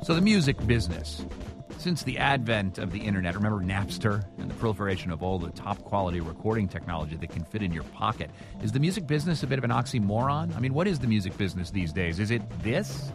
So the music business. Since the advent of the internet, remember Napster and the proliferation of all the top-quality recording technology that can fit in your pocket, is the music business a bit of an oxymoron? I mean, what is the music business these days? Is it this?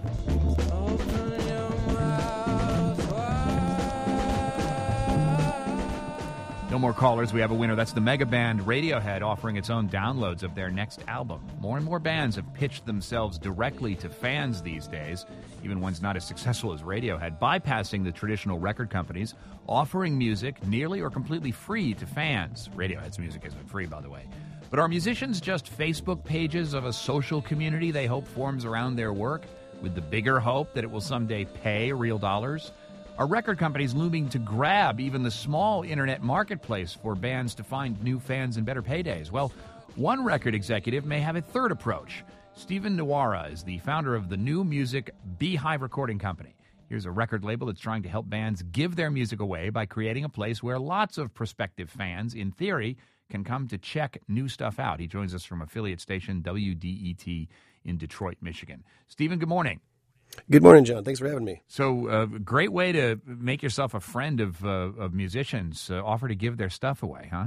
No more callers. We have a winner. That's the mega band Radiohead offering its own downloads of their next album. More and more bands have pitched themselves directly to fans these days, even ones not as successful as Radiohead, bypassing the traditional record companies, offering music nearly or completely free to fans. Radiohead's music isn't free, by the way. But are musicians just Facebook pages of a social community they hope forms around their work, with the bigger hope that it will someday pay real dollars? Are record companies looming to grab even the small internet marketplace for bands to find new fans and better paydays? Well, one record executive may have a third approach. Stephen Nwara is the founder of the new music Beehive Recording Company. Here's a record label that's trying to help bands give their music away by creating a place where lots of prospective fans, in theory, can come to check new stuff out. He joins us from affiliate station WDET in Detroit, Michigan. Stephen, good morning. Good morning, John. Thanks for having me. So, great way to make yourself a friend of musicians. Offer to give their stuff away, huh?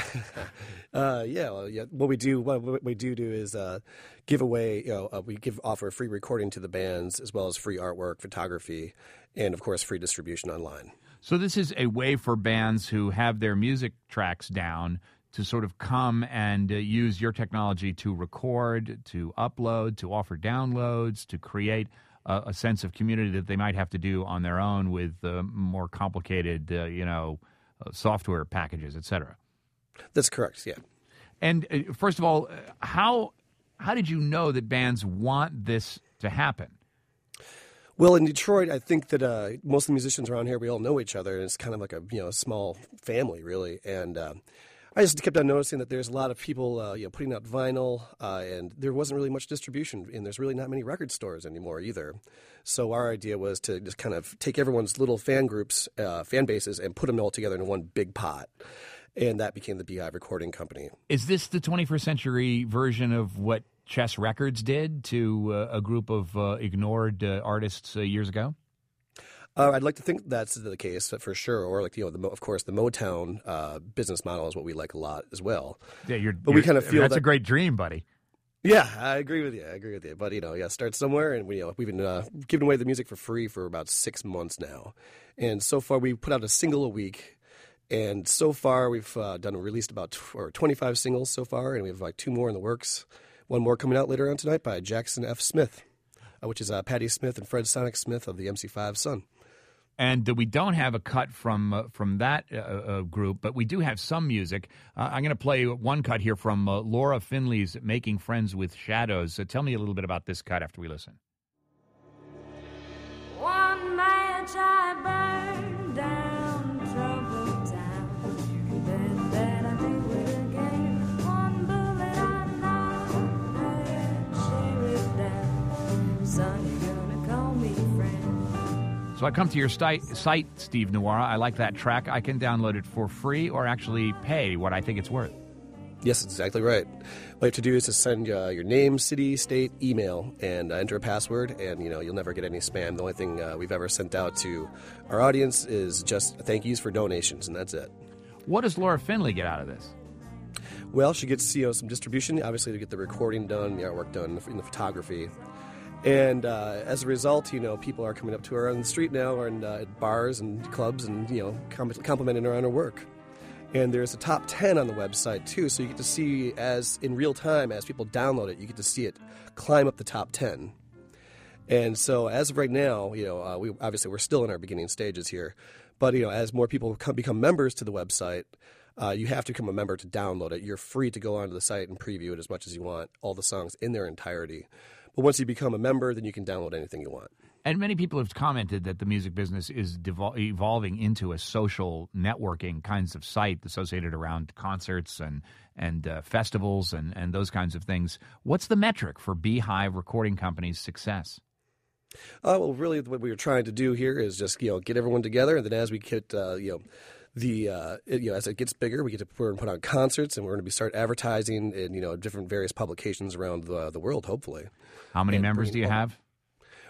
Yeah. What we do is give away. Offer a free recording to the bands, as well as free artwork, photography, and of course, free distribution online. So, this is a way for bands who have their music tracks down to sort of come and use your technology to record, to upload, to offer downloads, to create a sense of community that they might have to do on their own with more complicated, software packages, et cetera. That's correct, yeah. And first of all, how did you know that bands want this to happen? Well, in Detroit, I think that most of the musicians around here, we all know each other, and it's kind of like a small family, really. And I just kept on noticing that there's a lot of people putting out vinyl, and there wasn't really much distribution, and there's really not many record stores anymore either. So our idea was to just kind of take everyone's little fan groups, fan bases, and put them all together in one big pot. And that became the Beehive Recording Company. Is this the 21st century version of what Chess Records did to a group of ignored artists years ago? I'd like to think that's the case for sure. Or of course, the Motown business model is what we like a lot as well. Yeah, we kind of feel that's a great dream, buddy. Yeah, I agree with you. But start somewhere, and we've been giving away the music for free for about 6 months now, and so far we put out a single a week. And so far, we've released about 25 singles so far, and we have like 2 more in the works. One more coming out later on tonight by Jackson F. Smith, which is Patti Smith and Fred Sonic Smith of the MC5 Son. And we don't have a cut from that group, but we do have some music. I'm going to play one cut here from Laura Finley's Making Friends with Shadows. Tell me a little bit about this cut after we listen. One match I burned down, troubled town. Then I do it again. One bullet I knocked, and share it down. Son, you're gonna call me friend. So I come to your site, Steve Nwara. I like that track. I can download it for free or actually pay what I think it's worth. Yes, that's exactly right. What you have to do is to send your name, city, state, email, and enter a password, and you'll never get any spam. The only thing we've ever sent out to our audience is just thank yous for donations, and that's it. What does Laura Finley get out of this? Well, she gets some distribution, obviously to get the recording done, the artwork done, and the photography. And as a result, people are coming up to her on the street now, or at bars and clubs, and complimenting her on her work. And there's a top 10 on the website, too, so you get to see, as in real time, as people download it, you get to see it climb up the top 10. And so as of right now, we're still in our beginning stages here, but, as more people become members to the website, you have to become a member to download it. You're free to go onto the site and preview it as much as you want, all the songs in their entirety. But once you become a member, then you can download anything you want. And many people have commented that the music business is evolving into a social networking kinds of site associated around concerts and festivals and those kinds of things. What's the metric for Beehive Recording Company's success? Well, really, what we were trying to do here is just get everyone together, and then as we get as it gets bigger, we get to put on concerts, and we're going to start advertising in different various publications around the world. Hopefully. How many members do you have?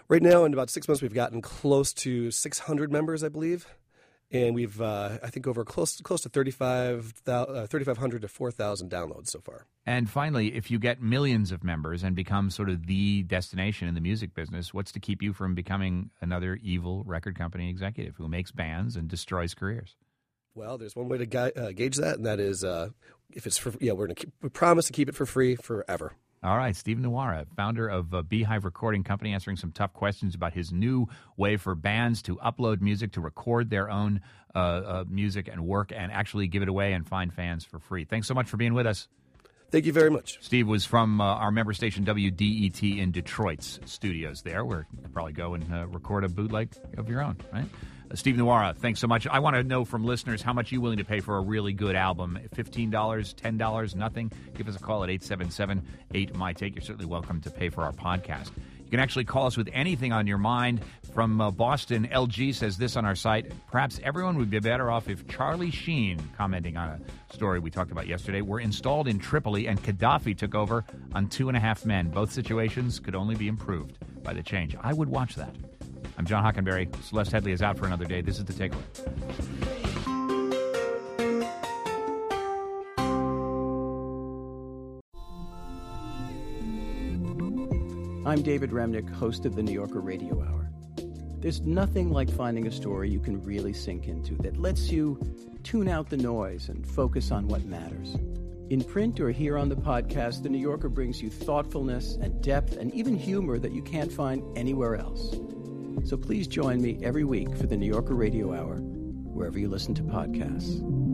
Right now, in about 6 months, we've gotten close to 600 members, I believe. And we've, I think, over close to 3,500 to 4,000 downloads so far. And finally, if you get millions of members and become sort of the destination in the music business, what's to keep you from becoming another evil record company executive who makes bands and destroys careers? Well, there's one way to gauge that, and that is if it's for, we promise to keep it for free forever. All right, Steve Nuara, founder of Beehive Recording Company, answering some tough questions about his new way for bands to upload music, to record their own music and work, and actually give it away and find fans for free. Thanks so much for being with us. Thank you very much. Steve was from our member station WDET in Detroit's studios there, where you could probably go and record a bootleg of your own, right? Steve Nuara, thanks so much. I want to know from listeners how much you're willing to pay for a really good album. $15, $10, nothing? Give us a call at 877-8MY-TAKE. You're certainly welcome to pay for our podcast. You can actually call us with anything on your mind. From Boston, LG says this on our site: perhaps everyone would be better off if Charlie Sheen, commenting on a story we talked about yesterday, were installed in Tripoli and Gaddafi took over on 2.5 Men. Both situations could only be improved by the change. I would watch that. I'm John Hockenberry. Celeste Headley is out for another day. This is The Takeaway. I'm David Remnick, host of the New Yorker Radio Hour. There's nothing like finding a story you can really sink into that lets you tune out the noise and focus on what matters. In print or here on the podcast, the New Yorker brings you thoughtfulness and depth and even humor that you can't find anywhere else. So please join me every week for the New Yorker Radio Hour, wherever you listen to podcasts.